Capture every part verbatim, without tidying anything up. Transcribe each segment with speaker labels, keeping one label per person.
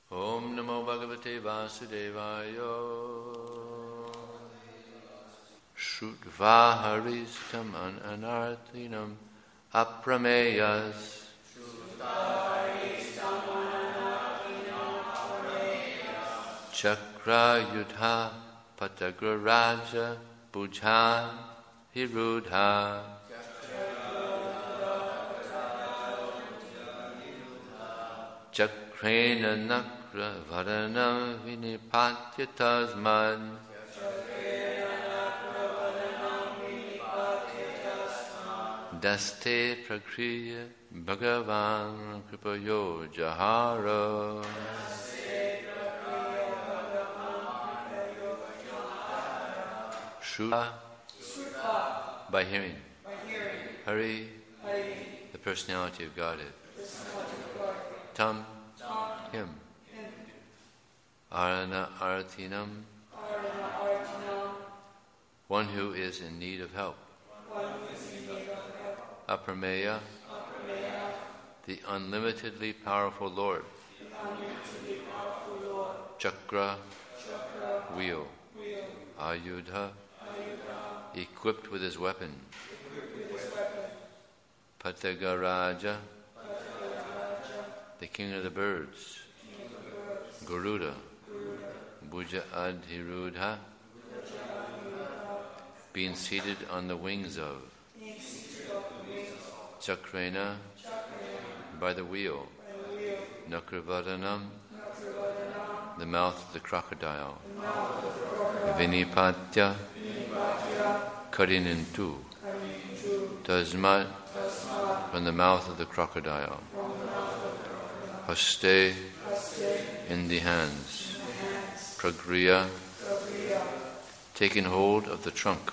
Speaker 1: Om Namo Bhagavate Vasudevaya. Shrutva Haristam Anarthinam Aprameyas. Chakra Yudha Patagra Raja Bujhan Hirudha. Chakrena Nakra Varanam Vinipatya Tasmad. Daste Prakriya Bhagavan Kripayo Jahara. Shruva by hearing. Hari, the personality of Godhead. Tam, him. Arana Artinam, one who is in need of help. Aprameya, the unlimitedly powerful Lord. Chakra, wheel. Ayudha, equipped with his weapon. Patagaraja, the king of the birds. Garuda, Bhuja Adhirudha, being seated on the wings of. Chakrena, by the wheel. Nakravadanam, the mouth of the crocodile. Vinipatya, cutting in two. Tasmat, from the mouth of the crocodile. Haste, in the hands. Pragriya, taking hold of the trunk.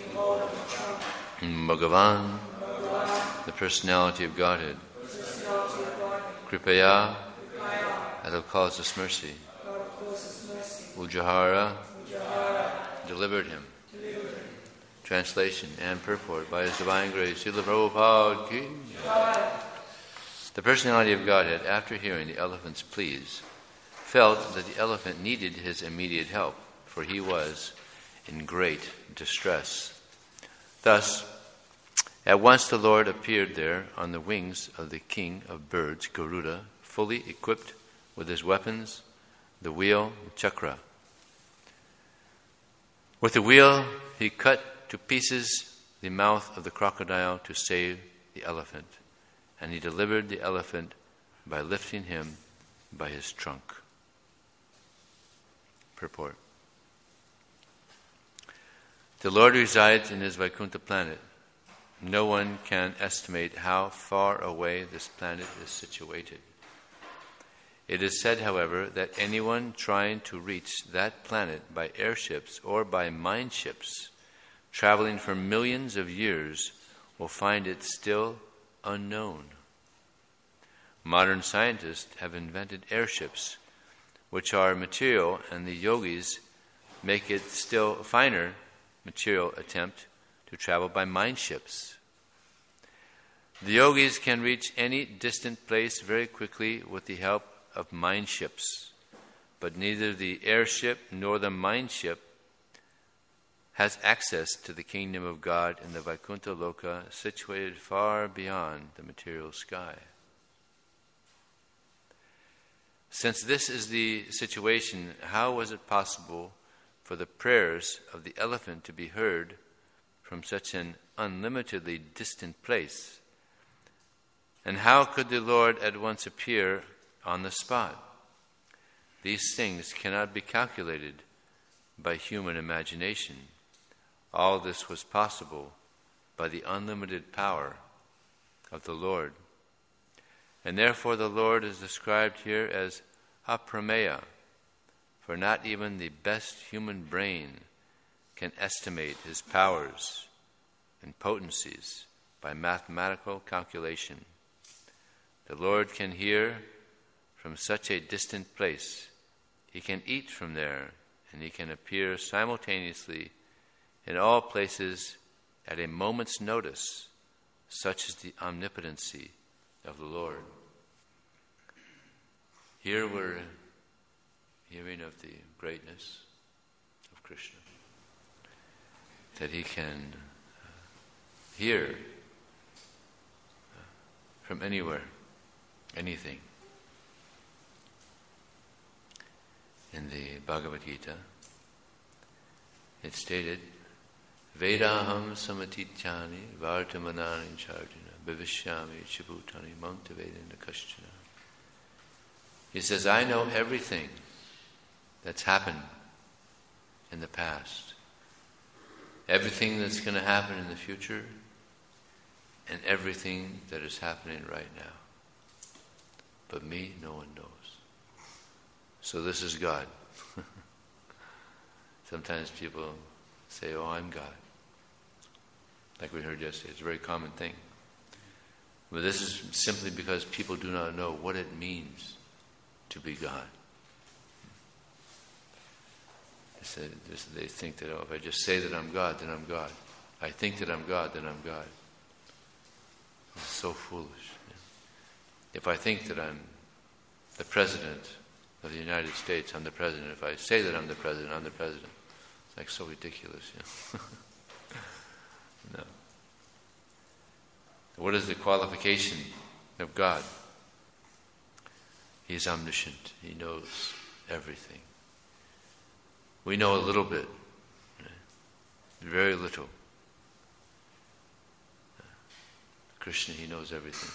Speaker 1: Bhagavan, the personality of Godhead. Kripaya, that will cause us mercy. Ujahara, delivered him. Translation and purport by His Divine Grace, Srila Prabhupada ki. The personality of Godhead, after hearing the elephant's pleas, felt that the elephant needed his immediate help, for he was in great distress. Thus, at once the Lord appeared there on the wings of the king of birds, Garuda, fully equipped with his weapons, the wheel, the chakra. With the wheel, he cut to pieces the mouth of the crocodile to save the elephant, and he delivered the elephant by lifting him by his trunk. Purport. The Lord resides in his Vaikuntha planet. No one can estimate how far away this planet is situated. It is said, however, that anyone trying to reach that planet by airships or by mine ships, traveling for millions of years, will find it still unknown. Modern scientists have invented airships, which are material, and the yogis make it still finer material attempt to travel by mine ships. The yogis can reach any distant place very quickly with the help of mine ships, but neither the airship nor the mine ship has access to the kingdom of God in the Vaikuntha Loka, situated far beyond the material sky. Since this is the situation, how was it possible for the prayers of the elephant to be heard from such an unlimitedly distant place? And how could the Lord at once appear on the spot? These things cannot be calculated by human imagination. All this was possible by the unlimited power of the Lord. And therefore the Lord is described here as Aprameya, for not even the best human brain can estimate his powers and potencies by mathematical calculation. The Lord can hear from such a distant place. He can eat from there, and he can appear simultaneously in all places at a moment's notice. Such is the omnipotency of the Lord. Here we're hearing of the greatness of Krishna, that he can uh, hear uh, from anywhere, anything. In the Bhagavad Gita, it's stated, Vedaham samatityani vartamanani charjana bhavishyami chibhutani mamtavedana kaschana. He says, I know everything that's happened in the past, everything that's going to happen in the future, and everything that is happening right now. But me, no one knows. So this is God. Sometimes people say, oh, I'm God. Like we heard yesterday, it's a very common thing. But this is simply because people do not know what it means to be God. They, say, they think that, oh, if I just say that I'm God, then I'm God. I think that I'm God, then I'm God. It's so foolish. If I think that I'm the President of the United States, I'm the President. If I say that I'm the President, I'm the President. It's like so ridiculous. You know? No. What is the qualification of God? He is omniscient. He knows everything. We know a little bit, right? Very little. Krishna, he knows everything.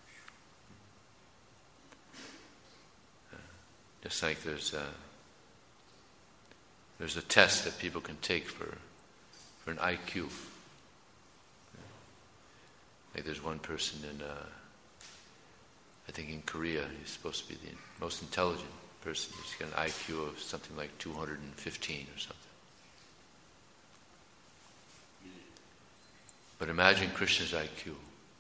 Speaker 1: Just like there's a, there's a test that people can take for for an I Q. Like there's one person in, uh, I think in Korea, he's supposed to be the most intelligent person. He's got an I Q of something like two hundred fifteen or something. But imagine Krishna's I Q.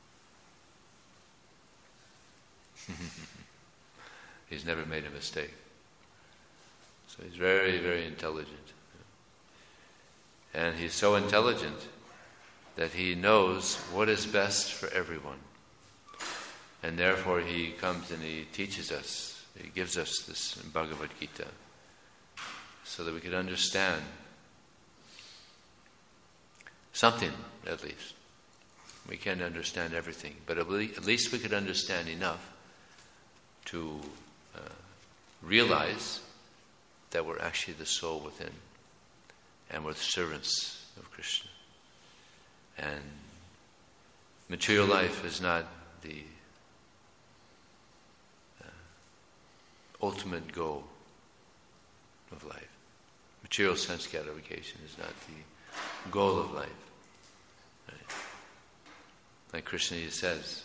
Speaker 1: He's never made a mistake. So he's very, very intelligent. And he's so intelligent that he knows what is best for everyone. And therefore he comes and he teaches us, he gives us this Bhagavad Gita so that we could understand something, at least. We can't understand everything, but at least we could understand enough to uh, realize that we're actually the soul within, and we're the servants of Krishna. And material life is not the uh, ultimate goal of life. Material sense gratification is not the goal of life. Right? Like Krishna says,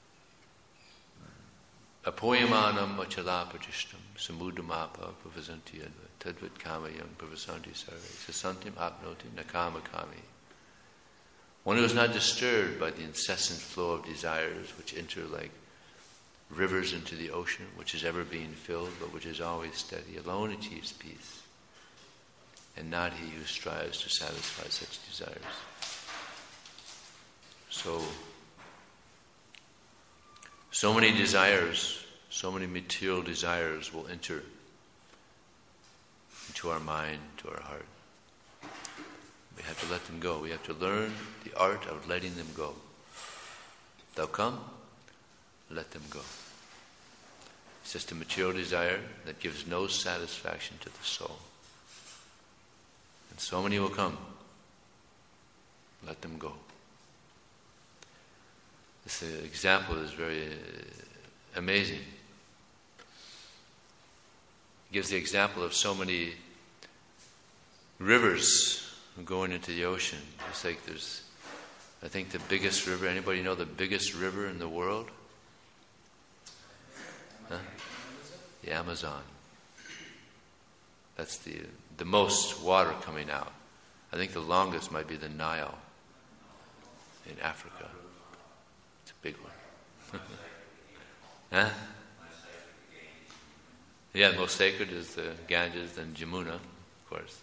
Speaker 1: Apoyamanam achalapajishtam samudamapa pavasanti adva tadvat kamayam pavasanti sarve sasantim apnoti nakama kami. One who is not disturbed by the incessant flow of desires which enter like rivers into the ocean, which is ever being filled, but which is always steady, alone achieves peace, and not he who strives to satisfy such desires. So, so many desires, so many material desires will enter into our mind, to our heart. We have to let them go. We have to learn the art of letting them go. They'll come, let them go. It's just a material desire that gives no satisfaction to the soul. And so many will come. Let them go. This example is very amazing. It gives the example of so many rivers going into the ocean. It's like there's, I think the biggest river, anybody know the biggest river in the world? Huh? The Amazon. That's the the most water coming out. I think the longest might be the Nile in Africa. It's a big one. Huh? Yeah, the most sacred is the Ganges and Jamuna, of course.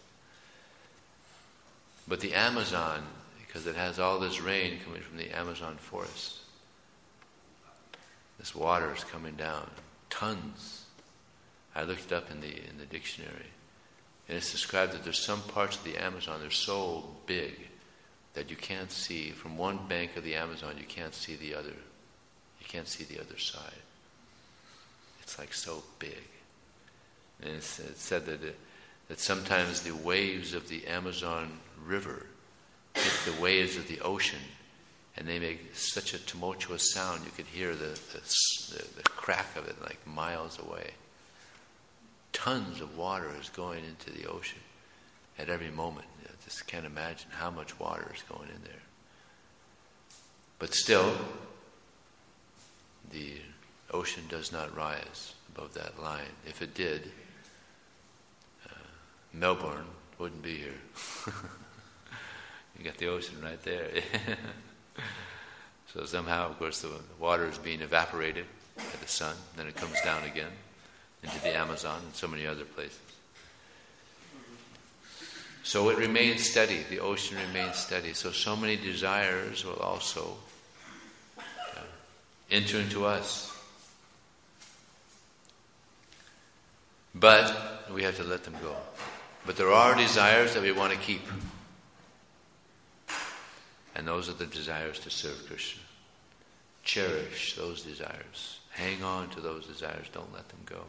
Speaker 1: But the Amazon, because it has all this rain coming from the Amazon forest, this water is coming down, tons. I looked it up in the in the dictionary, and it's described that there's some parts of the Amazon, they're so big that you can't see, from one bank of the Amazon, you can't see the other. You can't see the other side. It's like so big. And it's, it's said that it, that sometimes the waves of the Amazon River hit the waves of the ocean, and they make such a tumultuous sound you could hear the the, the, the crack of it like miles away. Tons of water is going into the ocean at every moment. You just can't imagine how much water is going in there. But still, the ocean does not rise above that line. If it did, uh, Melbourne wouldn't be here. You got the ocean right there. So somehow, of course, the water is being evaporated by the sun, then it comes down again into the Amazon and so many other places. So it remains steady. The ocean remains steady. So so many desires will also uh, enter into us. But we have to let them go. But there are desires that we want to keep. And those are the desires to serve Krishna. Cherish those desires. Hang on to those desires. Don't let them go.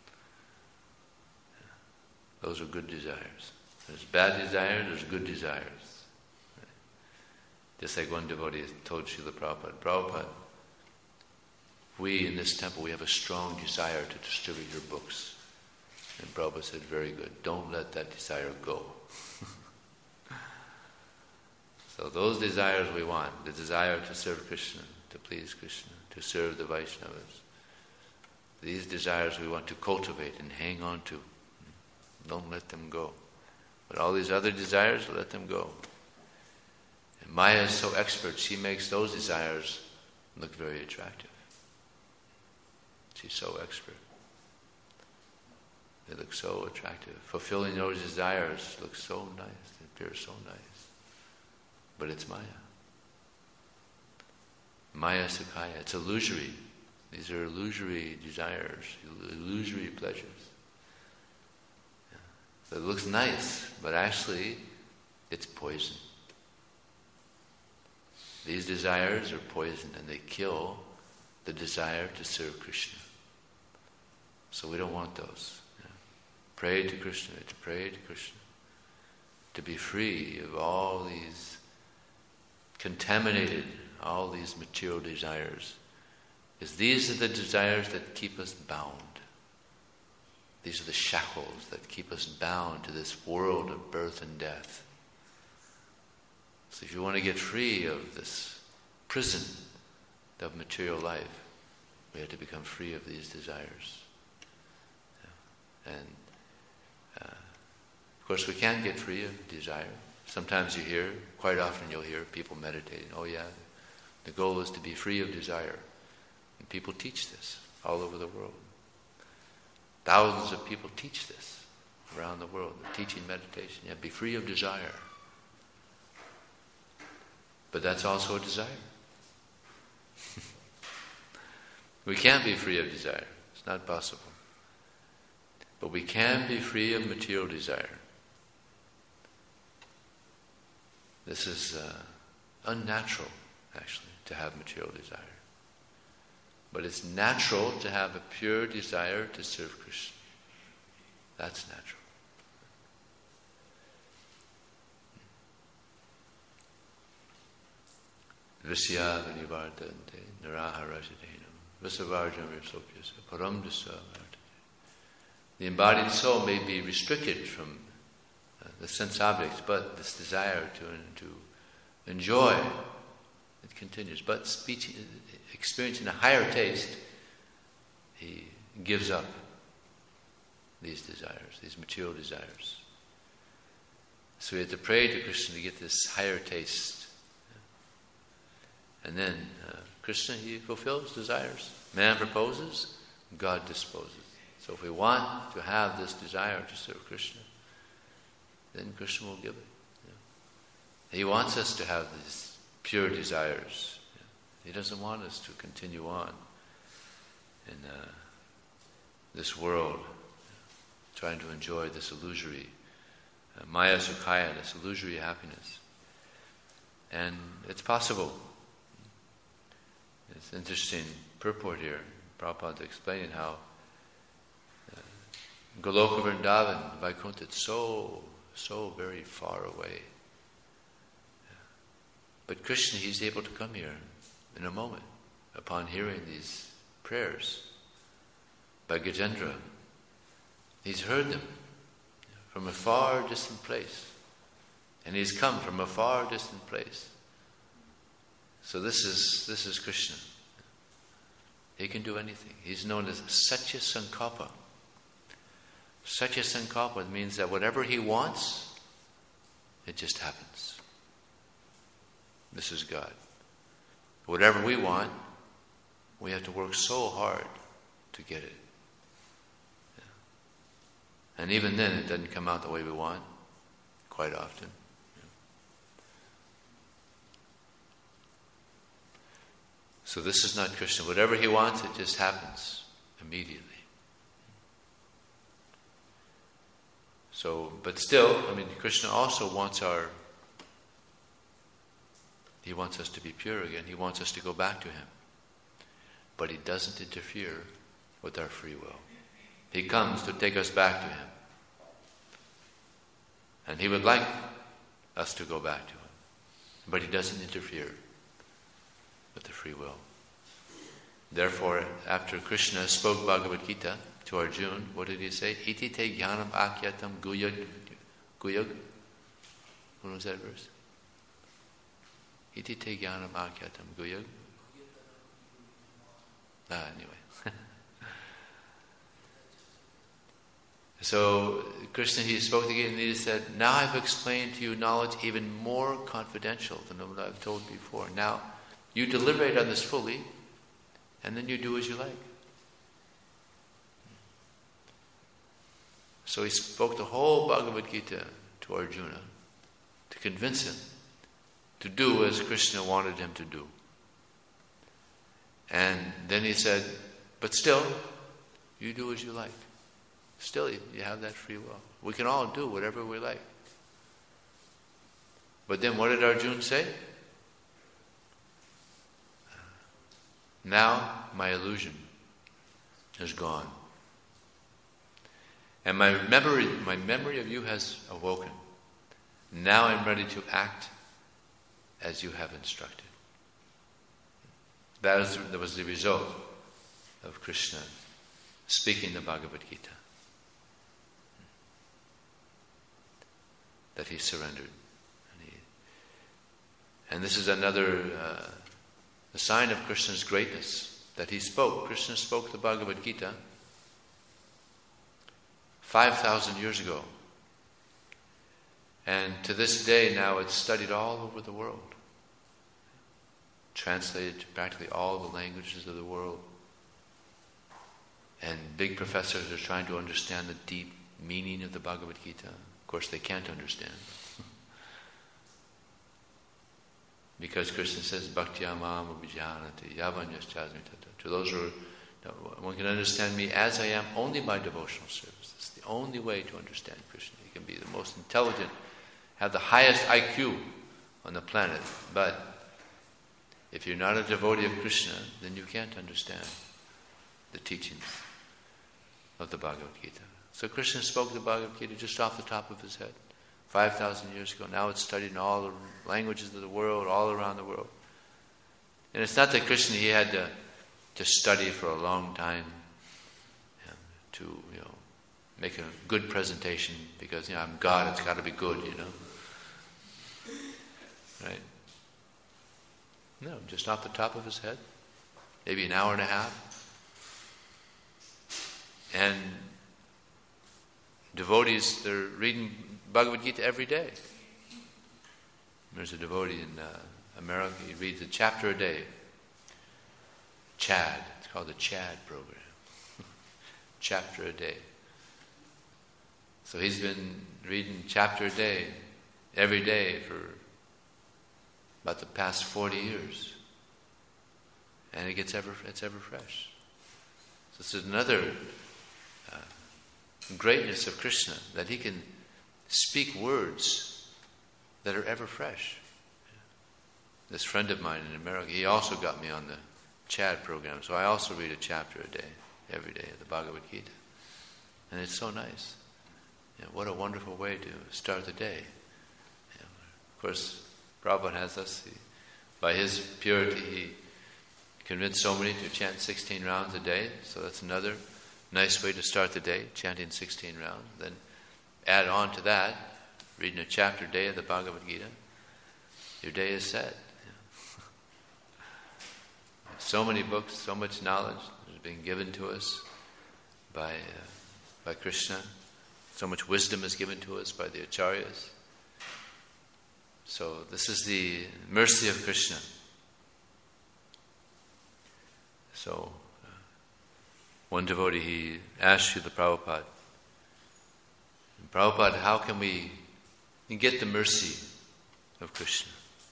Speaker 1: Those are good desires. There's bad desires, there's good desires. Just like one devotee told Srila Prabhupada, Prabhupada, we in this temple, we have a strong desire to distribute your books. And Prabhupada said, very good. Don't let that desire go. So those desires we want, the desire to serve Krishna, to please Krishna, to serve the Vaishnavas, these desires we want to cultivate and hang on to. Don't let them go. But all these other desires, let them go. And Maya is so expert, she makes those desires look very attractive. She's so expert. They look so attractive. Fulfilling those desires looks so nice. They appear so nice. But it's Maya. Maya Sukhaya. It's illusory. These are illusory desires, illusory pleasures. Yeah. It looks nice, but actually it's poison. These desires are poison and they kill the desire to serve Krishna. So we don't want those. Yeah. Pray to Krishna, to pray to Krishna, to be free of all these contaminated, all these material desires, is these are the desires that keep us bound. These are the shackles that keep us bound to this world of birth and death. So if you want to get free of this prison of material life, we have to become free of these desires. Yeah. And uh, of course we can't get free of desire. Sometimes you hear, quite often you'll hear people meditating, oh yeah, the goal is to be free of desire. And people teach this all over the world. Thousands of people teach this around the world. They're teaching meditation. Yeah, be free of desire. But that's also a desire. We can't be free of desire. It's not possible. But we can be free of material desire. This is uh, unnatural, actually, to have material desire. But it's natural to have a pure desire to serve Krishna. That's natural. Visya vinivardante naraha rajadenam visavarjam virsopyasa param dasa vartate. The embodied soul may be restricted from uh, the sense objects, but this desire to, to enjoy, it continues. But speech, experiencing a higher taste, he gives up these desires, these material desires. So we have to pray to Krishna to get this higher taste. And then uh, Krishna, he fulfills desires. Man proposes, God disposes. So if we want to have this desire to serve Krishna, then Krishna will give it. Yeah. He wants us to have these pure desires. Yeah. He doesn't want us to continue on in uh, this world trying to enjoy this illusory uh, Maya Sukhaya, this illusory happiness. And it's possible. It's interesting purport here. Prabhupada explaining how uh, Goloka Vrindavan, Vaikuntha, it's so, so very far away. But Krishna, he's able to come here in a moment upon hearing these prayers by Gajendra. He's heard them from a far distant place. And he's come from a far distant place. So this is this is Krishna. He can do anything. He's known as Satya Sankalpa. Satya Sankalpa means that whatever he wants, it just happens. This is God. Whatever we want, we have to work so hard to get it. Yeah. And even then, it doesn't come out the way we want, quite often. Yeah. So this is not Krishna. Whatever he wants, it just happens immediately. So, but still, I mean, Krishna also wants our He wants us to be pure again. He wants us to go back to him. But he doesn't interfere with our free will. He comes to take us back to him. And he would like us to go back to him. But he doesn't interfere with the free will. Therefore, after Krishna spoke Bhagavad Gita to Arjuna, what did he say? Iti te jnanam akyatam guyag. Guyag? What was that verse? Iti te jnanam akyatam guyag. Ah, anyway. So Krishna, he spoke again and he said, now I've explained to you knowledge even more confidential than what I've told before. Now, you deliberate on this fully, and then you do as you like. So he spoke the whole Bhagavad Gita to Arjuna to convince him to do as Krishna wanted him to do. And then he said, but still, you do as you like. Still, you have that free will. We can all do whatever we like. But then what did Arjuna say? Now my illusion is gone. And my memory, my memory of you has awoken. Now I'm ready to act as you have instructed. That was, that was the result of Krishna speaking the Bhagavad Gita. That he surrendered. And, he, and this is another uh, a sign of Krishna's greatness, that he spoke. Krishna spoke the Bhagavad Gita five thousand years ago. And to this day now it's studied all over the world. Translated to practically all the languages of the world. And big professors are trying to understand the deep meaning of the Bhagavad Gita. Of course, they can't understand. Because Krishna says, Bhaktya mam abhijanati yavanyaschasmi tata. To those who are, one can understand me as I am only by devotional service. It's the only way to understand Krishna. You can be the most intelligent, have the highest I Q on the planet, but if you're not a devotee of Krishna, then you can't understand the teachings of the Bhagavad Gita. So Krishna spoke the Bhagavad Gita just off the top of his head, five thousand years ago. Now it's studied in all the languages of the world, all around the world. And it's not that Krishna, he had to, to study for a long time, you know, to, you know, make a good presentation because, you know, I'm God, it's got to be good, you know. Right? No, just off the top of his head. Maybe an hour and a half. And devotees, they're reading Bhagavad Gita every day. There's a devotee in uh, America, he reads a chapter a day. Chad, it's called the Chad program. Chapter a day. So he's been reading chapter a day, every day for about the past forty years. And it gets ever, it's ever fresh. So this is another uh, greatness of Krishna, that he can speak words that are ever fresh. This friend of mine in America, he also got me on the Chad program, so I also read a chapter a day, every day of the Bhagavad Gita. And it's so nice. You know, what a wonderful way to start the day. You know, of course, Prabhupada has us, he, by his purity, he convinced so many to chant sixteen rounds a day, so that's another nice way to start the day, chanting sixteen rounds. Then add on to that, reading a chapter a day of the Bhagavad Gita, your day is set. So many books, so much knowledge is being given to us by uh, by Krishna. So much wisdom is given to us by the acharyas. So this is the mercy of Krishna. So uh, one devotee, he asked Srila Prabhupada, Prabhupada, how can we get the mercy of Krishna?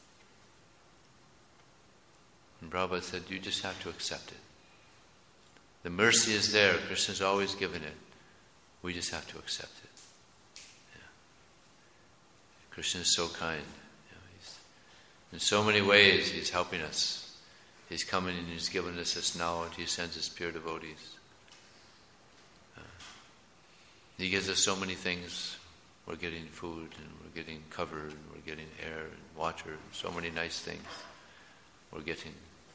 Speaker 1: And Prabhupada said, you just have to accept it. The mercy is there. Krishna's always given it. We just have to accept it. Yeah. Krishna is so kind. You know, he's, in so many ways, he's helping us. He's coming and he's given us this knowledge. He sends his pure devotees. Uh, he gives us so many things. We're getting food and we're getting cover and we're getting air and water and so many nice things. We're getting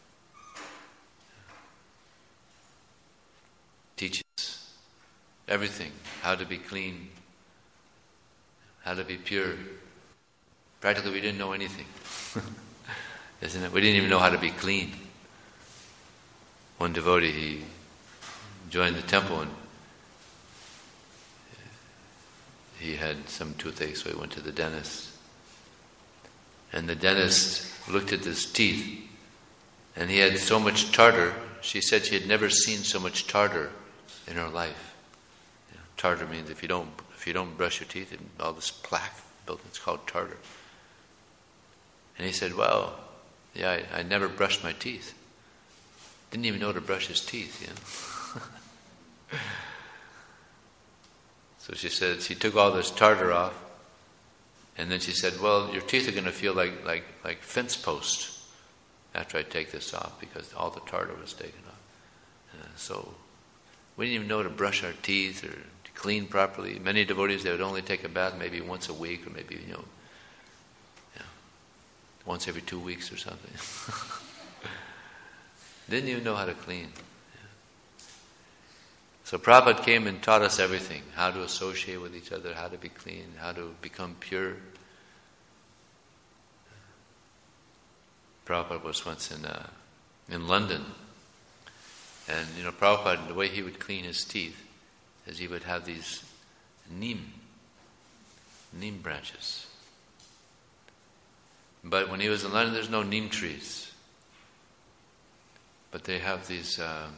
Speaker 1: teaches everything, how to be clean, how to be pure. Practically we didn't know anything. Isn't it? We didn't even know how to be clean. One devotee, he joined the temple and he had some toothache, so he went to the dentist. And the dentist looked at his teeth, and he had so much tartar. She said she had never seen so much tartar in her life. You know, tartar means if you don't if you don't brush your teeth, and all this plaque built, it's called tartar. And he said, "Well, yeah, I, I never brushed my teeth. Didn't even know to brush his teeth, you know." So she said she took all this tartar off, and then she said, "Well, your teeth are going to feel like like like fence posts after I take this off, because all the tartar was taken off." Uh, so we didn't even know to brush our teeth or to clean properly. Many devotees, they would only take a bath maybe once a week, or maybe you know, you know once every two weeks or something. Didn't even know how to clean. So Prabhupada came and taught us everything, how to associate with each other, how to be clean, how to become pure. Prabhupada was once in uh, in London, and you know Prabhupada, the way he would clean his teeth is he would have these neem, neem branches. But when he was in London, there's no neem trees. But they have these... Um,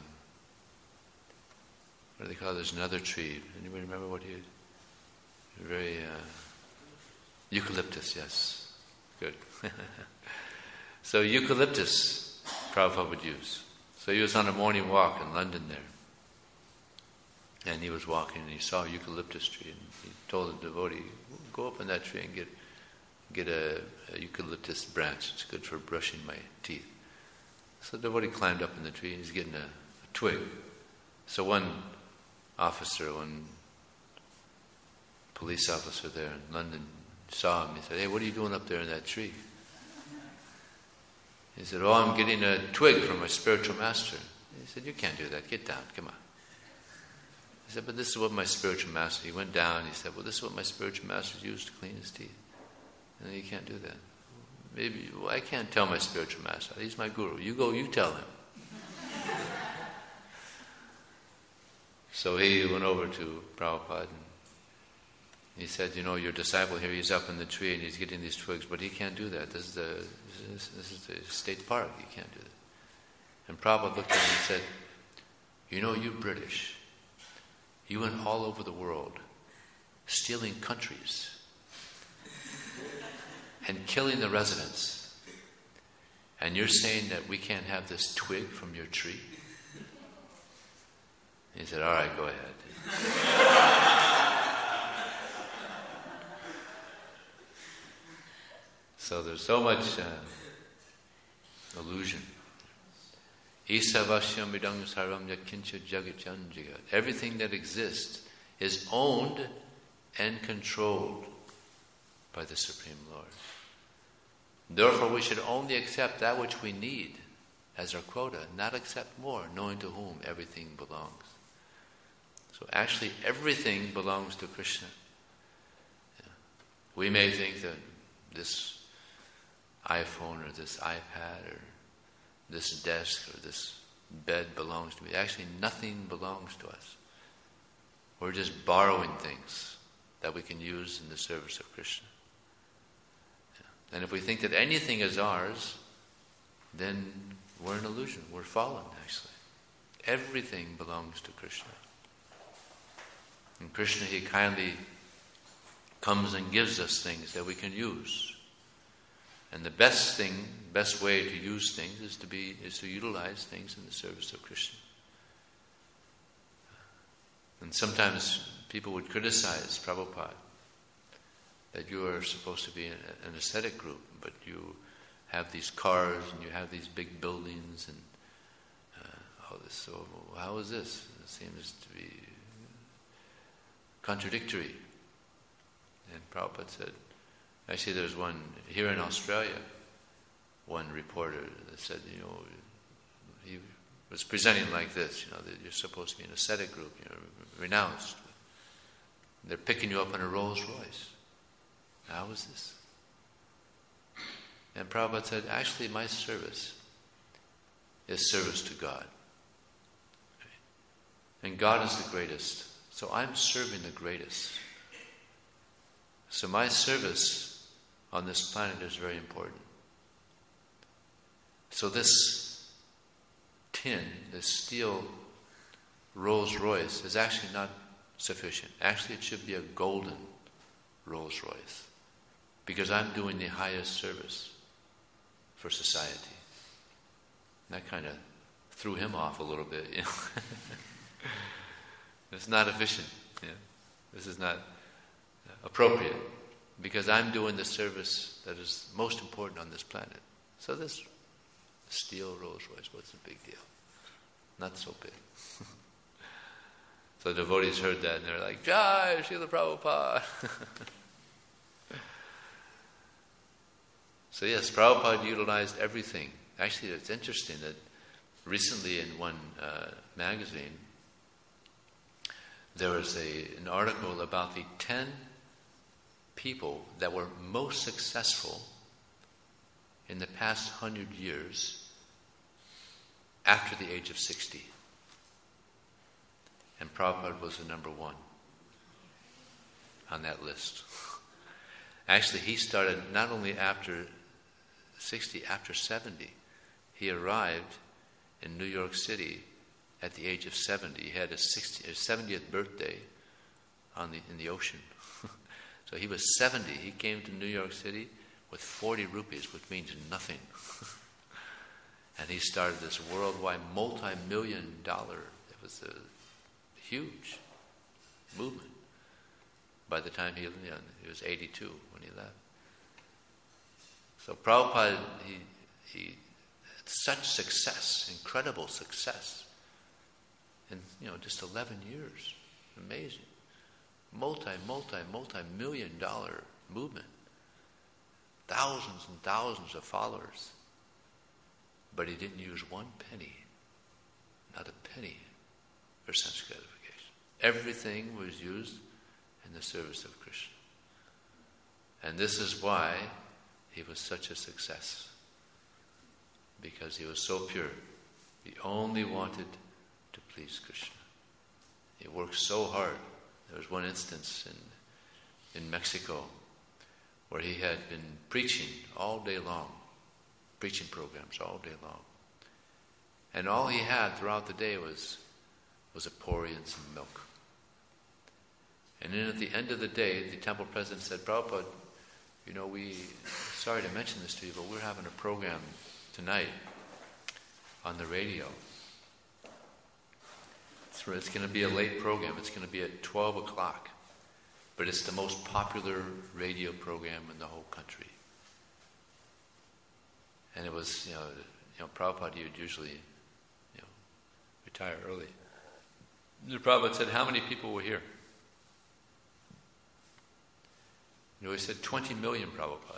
Speaker 1: What do they call it? There's another tree. Anybody remember what he... Very... Uh, eucalyptus, yes. Good. So eucalyptus, Prabhupada would use. So he was on a morning walk in London there. And he was walking and he saw a eucalyptus tree. And he told the devotee, go up in that tree and get get a, a eucalyptus branch. It's good for brushing my teeth. So the devotee climbed up in the tree and he's getting a, a twig. So one... officer, one police officer there in London saw him. He said, "Hey, what are you doing up there in that tree?" He said, "Oh, I'm getting a twig from my spiritual master." He said, "You can't do that. Get down. Come on." He said, "But this is what my spiritual master..." He went down and he said, "Well, this is what my spiritual master used to clean his teeth." And you can't do that. Maybe, well, I can't tell my spiritual master. He's my guru. You go, you tell him. So he went over to Prabhupada and he said, "You know, your disciple here, he's up in the tree and he's getting these twigs, but he can't do that. This is the this, this is the state park. He can't do that." And Prabhupada looked at him and said, "You know, you British, you went all over the world stealing countries and killing the residents. And you're saying that we can't have this twig from your tree?" He said, "All right, go ahead." So there's so much uh, illusion. Isavasyam vidang sarvam yakincha jagachanjigat. Everything that exists is owned and controlled by the Supreme Lord. Therefore, we should only accept that which we need as our quota, not accept more, knowing to whom everything belongs. So actually, everything belongs to Krishna. Yeah. We may think that this iPhone or this iPad or this desk or this bed belongs to me. Actually, nothing belongs to us. We're just borrowing things that we can use in the service of Krishna. Yeah. And if we think that anything is ours, then we're an illusion. We're fallen, actually. Everything belongs to Krishna. And Krishna, He kindly comes and gives us things that we can use. And the best thing, best way to use things is to be is to utilize things in the service of Krishna. And sometimes people would criticize Prabhupada that you are supposed to be an, an ascetic group, but you have these cars and you have these big buildings and uh, all this. So how is this? It seems to be contradictory. And Prabhupada said, actually there's one here in Australia, one reporter that said, you know, he was presenting like this, you know, that you're supposed to be an ascetic group, you know, renounced. They're picking you up in a Rolls Royce. How is this? And Prabhupada said, actually my service is service to God. And God is the greatest. So I'm serving the greatest. So my service on this planet is very important. So this tin, this steel Rolls Royce is actually not sufficient. Actually it should be a golden Rolls Royce. Because I'm doing the highest service for society. And that kind of threw him off a little bit. You know? It's not efficient. You know? This is not appropriate. Because I'm doing the service that is most important on this planet. So this steel Rolls Royce, what's the big deal? Not so big. So the devotees heard that and they're like, Jai, Srila Prabhupada. So yes, Prabhupada utilized everything. Actually, it's interesting that recently in one uh, magazine, there was a, an article about the ten people that were most successful in the past hundred years after the age of sixty. And Prabhupada was the number one on that list. Actually, he started not only after sixty, after seventy. He arrived in New York City at the age of seventy. He had his, sixtieth, his seventieth birthday on the, in the ocean. So he was seventy. He came to New York City with forty rupees, which means nothing. And he started this worldwide multi-million dollar, it was a huge movement. By the time he, you know, he was eighty-two when he left. So Prabhupada, he, he had such success, incredible success, in, you know, just eleven years. Amazing. Multi, multi, multi-million dollar movement. Thousands and thousands of followers. But he didn't use one penny, not a penny, for sense gratification. Everything was used in the service of Krishna. And this is why he was such a success. Because he was so pure. He only wanted to please Krishna. He worked so hard. There was one instance in, in Mexico where he had been preaching all day long. Preaching programs all day long. And all he had throughout the day was, was a pori and some milk. And then at the end of the day, the temple president said, Prabhupada, you know, we, sorry to mention this to you, but we're having a program tonight on the radio. It's, it's going to be a late program. It's going to be at twelve o'clock. But it's the most popular radio program in the whole country. And it was, you know, you know, Prabhupada, he would usually, you know, retire early. The Prabhupada said, how many people were here? You know, he said, twenty million, Prabhupada.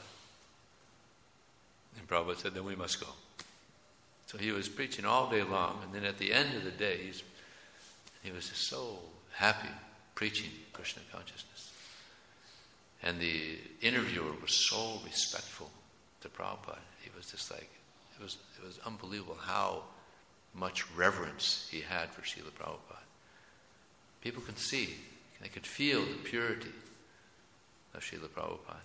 Speaker 1: And Prabhupada said, then we must go. So he was preaching all day long, and then at the end of the day, he's, he was just so happy preaching Krishna consciousness. And the interviewer was so respectful to Prabhupada. He was just like, it was it was unbelievable how much reverence he had for Srila Prabhupada. People can see, they could feel the purity of Srila Prabhupada.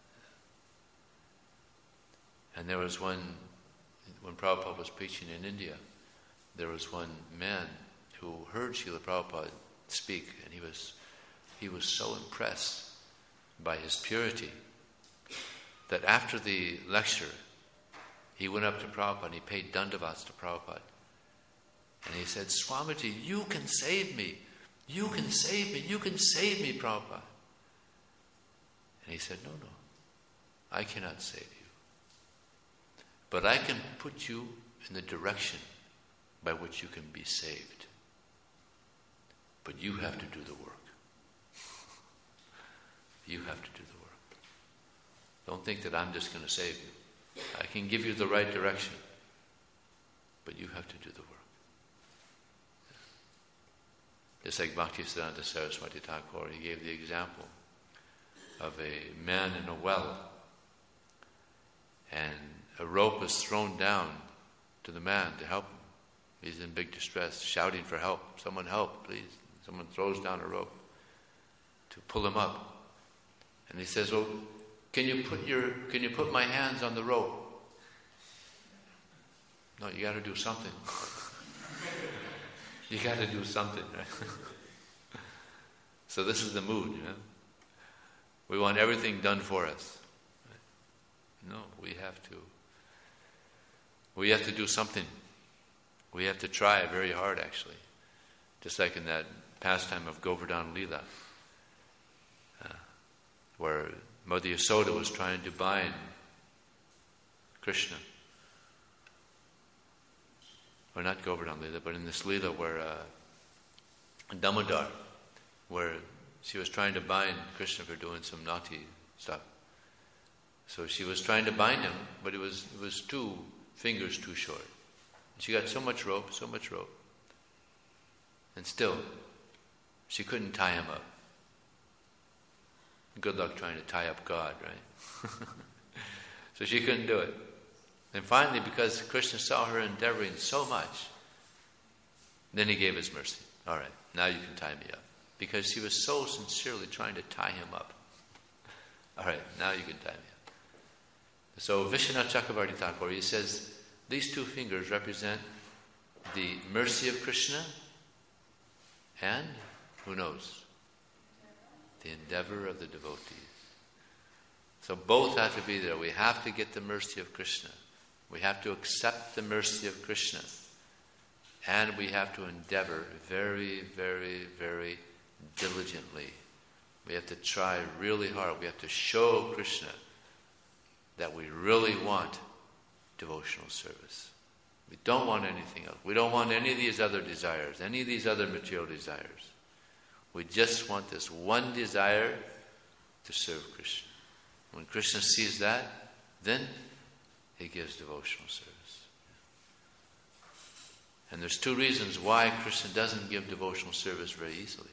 Speaker 1: And there was one, when Prabhupada was preaching in India, there was one man who heard Srila Prabhupada speak, and he was he was so impressed by his purity that after the lecture, he went up to Prabhupada and he paid dandavats to Prabhupada. And he said, Swamiji, you can save me. You can save me. You can save me, Prabhupada. And he said, no, no, I cannot save you. But I can put you in the direction by which you can be saved. But you have to do the work. You have to do the work. Don't think that I'm just going to save you. I can give you the right direction, but you have to do the work. Just like Bhaktisiddhanta Saraswati Thakur, he gave the example of a man in a well, and a rope is thrown down to the man to help him. He's in big distress, shouting for help. Someone help, please. Someone throws down a rope to pull him up. And he says, well, can you put your can you put my hands on the rope? No, you got to do something. You got to do something, right? So this is the mood, you know. We want everything done for us. No, we have to. We have to do something. We have to try very hard, actually. Just like in that pastime of Govardhan Leela, uh, where Mother Yasoda was trying to bind Krishna. Or not Govardhan Leela, but in this Leela where uh, Damodar, where she was trying to bind Krishna for doing some naughty stuff. So she was trying to bind him, but it was it was two fingers too short. She got so much rope, so much rope. And still, she couldn't tie him up. Good luck trying to tie up God, right? So she couldn't do it. And finally, because Krishna saw her endeavoring so much, then he gave his mercy. All right, now you can tie me up. Because she was so sincerely trying to tie him up. All right, now you can tie me up. So Vishwanath Chakravarti Thakur, he says, these two fingers represent the mercy of Krishna and, who knows, the endeavor of the devotees. So both have to be there. We have to get the mercy of Krishna. We have to accept the mercy of Krishna. And we have to endeavor very, very, very diligently. We have to try really hard. We have to show Krishna that we really want devotional service. We don't want anything else. We don't want any of these other desires, any of these other material desires. We just want this one desire to serve Krishna. When Krishna sees that, then he gives devotional service. And there's two reasons why Krishna doesn't give devotional service very easily.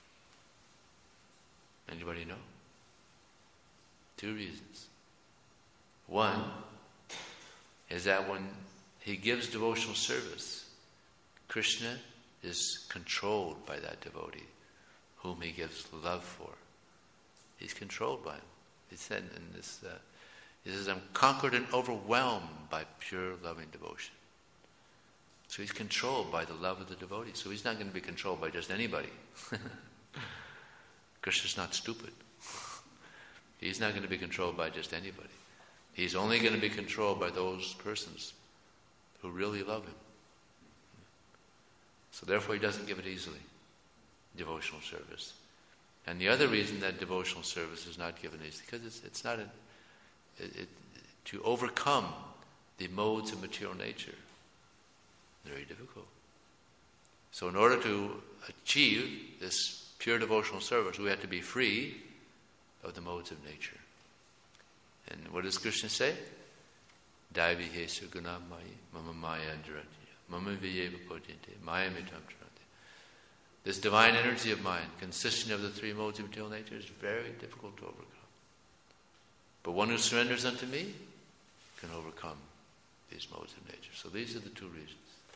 Speaker 1: Anybody know? Two reasons. One is that when he gives devotional service, Krishna is controlled by that devotee whom he gives love for. He's controlled by him. He said in this, uh, he says, I'm conquered and overwhelmed by pure loving devotion. So he's controlled by the love of the devotee. So he's not going to be controlled by just anybody. Krishna's not stupid. He's not going to be controlled by just anybody. He's only going to be controlled by those persons who really love him. So therefore he doesn't give it easily, devotional service. And the other reason that devotional service is not given easily, because it's, it's not a, it, it, to overcome the modes of material nature. Very difficult. So in order to achieve this pure devotional service, we have to be free of the modes of nature. And what does Krishna say? Daivi hesu guna maya mama maya anjaratya mama viyeva podyante maya mitam charante. This divine energy of mind, consisting of the three modes of material nature, is very difficult to overcome. But one who surrenders unto me can overcome these modes of nature. So these are the two reasons.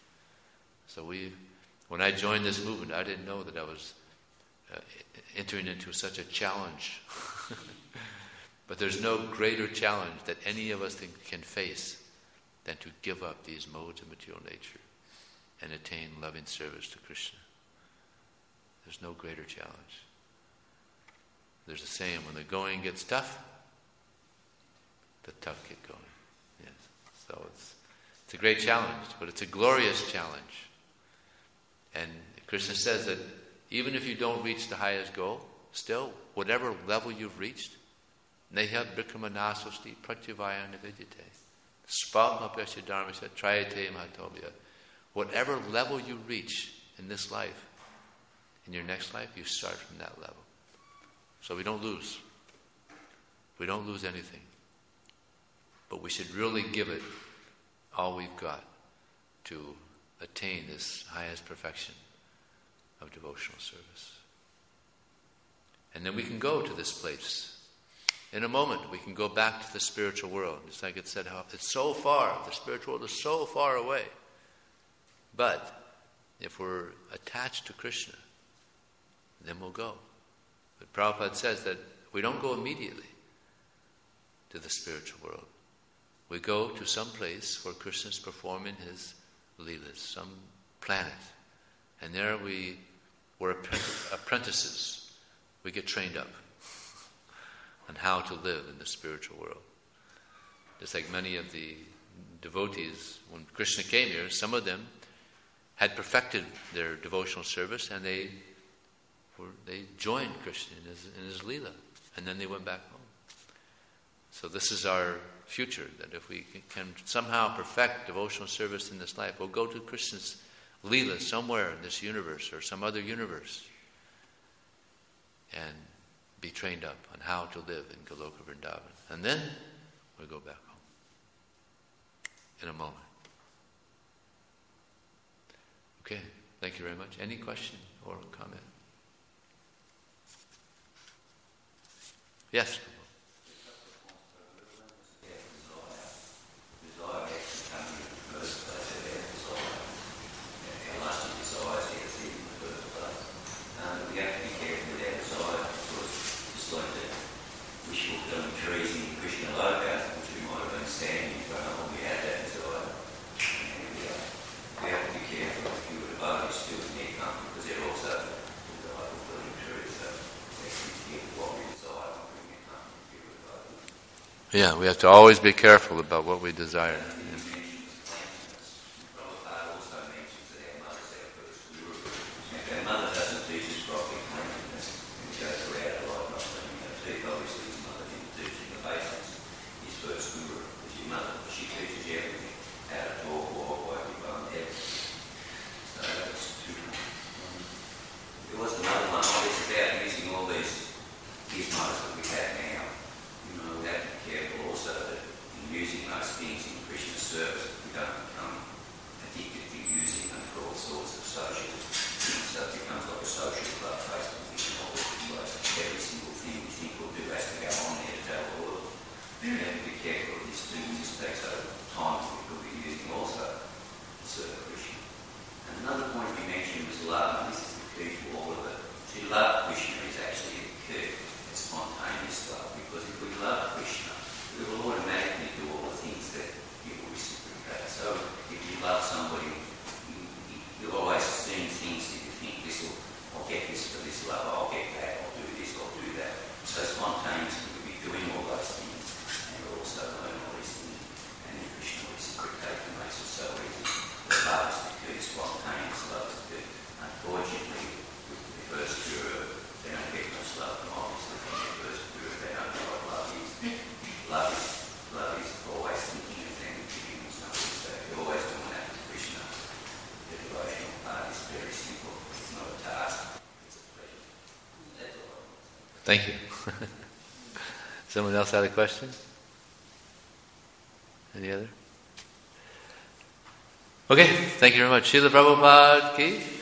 Speaker 1: So we, when I joined this movement, I didn't know that I was uh, entering into such a challenge. But there's no greater challenge that any of us think, can face than to give up these modes of material nature and attain loving service to Krishna. There's no greater challenge. There's a saying, when the going gets tough, the tough get going. Yes. So it's it's a great challenge, but it's a glorious challenge. And Krishna says that even if you don't reach the highest goal, still, whatever level you've reached, neha bhikramanasasti pratyavaya nividyate spalmapyasya dharmasya trayate mahatobhya. Whatever level you reach in this life, in your next life, you start from that level. So we don't lose. We don't lose anything. But we should really give it all we've got to attain this highest perfection of devotional service. And then we can go to this place. In a moment, we can go back to the spiritual world. Just like it said, how it's so far, the spiritual world is so far away. But if we're attached to Krishna, then we'll go. But Prabhupada says that we don't go immediately to the spiritual world. We go to some place where Krishna is performing his leelas, some planet. And there we, we're apprentices. We get trained up on how to live in the spiritual world. Just like many of the devotees, when Krishna came here, some of them had perfected their devotional service and they were, they joined Krishna in his, in his leela, and then they went back home. So this is our future, that if we can somehow perfect devotional service in this life, we'll go to Krishna's leela somewhere in this universe or some other universe and be trained up on how to live in Goloka Vrindavan. And then we'll go back home in a moment. Okay, thank you very much. Any question or comment? Yes? Yeah, we have to always be careful about what we desire. Yeah.
Speaker 2: Love Krishna is actually a curve, it's spontaneous.
Speaker 1: Thank you. Someone else had a question? Any other? Okay, thank you very much. Srila Prabhupada ki